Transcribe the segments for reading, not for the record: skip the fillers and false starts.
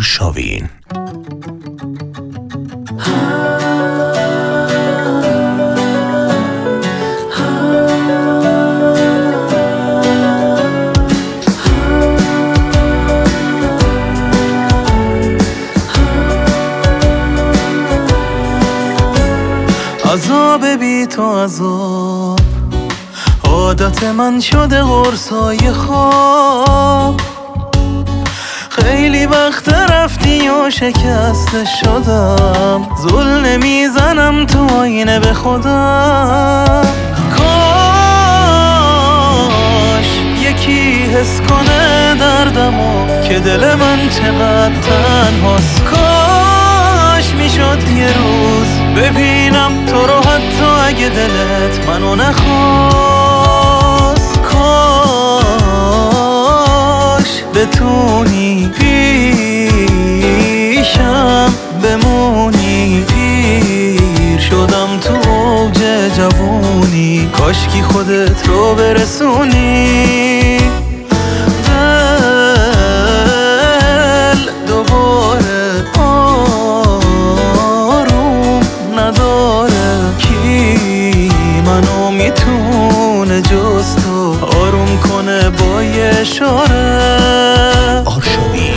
آرشاوین. عذاب بی تو عذاب، عادت من شده قرصای خواب. خیلی وقت رفتی و شکسته شدم، زل نمیزنم تو آینه به خودم. کاش یکی حس کنه دردمو که دل من چقدر تنهاست. کاش میشد یه روز ببینم تو رو حتی اگه دلت منو نخواست. کاش بتونی پیشم بمونی. پیر شدم تو اوج جوونی، کاشکی خودت رو برسونی. دل دوباره آروم نداره، کی منو میتونه جز تو آروم کنه با یه اشاره. آرشاوین.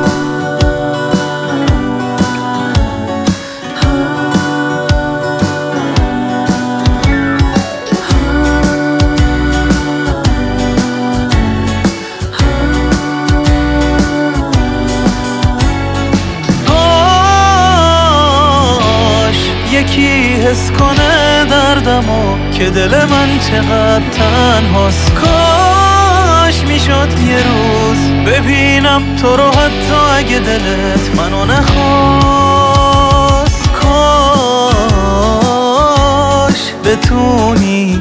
یکی حس کنه دردمو که دل من چقدر تنهاست. کاش میشد یه روز ببینم تو رو حتی اگه دلت منو نخواست. کاش بتونی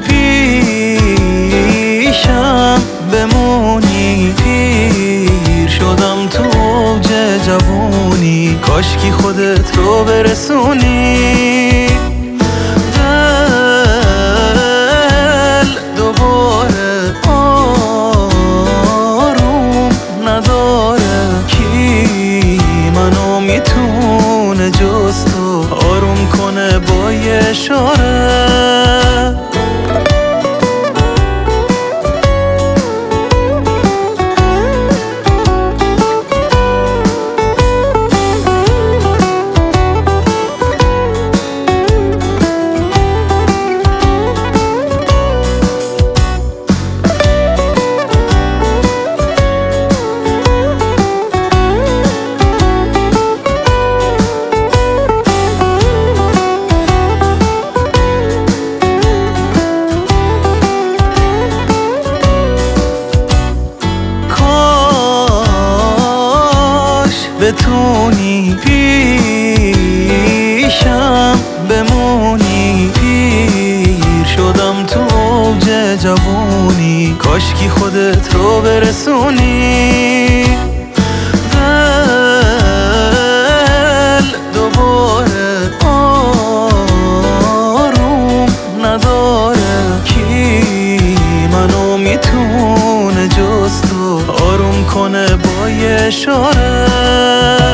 پیشم بمونی. پیر شدم تو اوج جوونی، کاشکی خودت رو برسونی. دل دوباره آروم نداره، کی منو میتونه جز تو آروم کنه با یه اشاره. بتونی پیشم بمونی. پیر شدم تو اوج جوونی، کاشکی خودت رو برسونی. دل دوباره آروم نداره، کی منو میتونه جز تو آروم کنه با یه اشاره.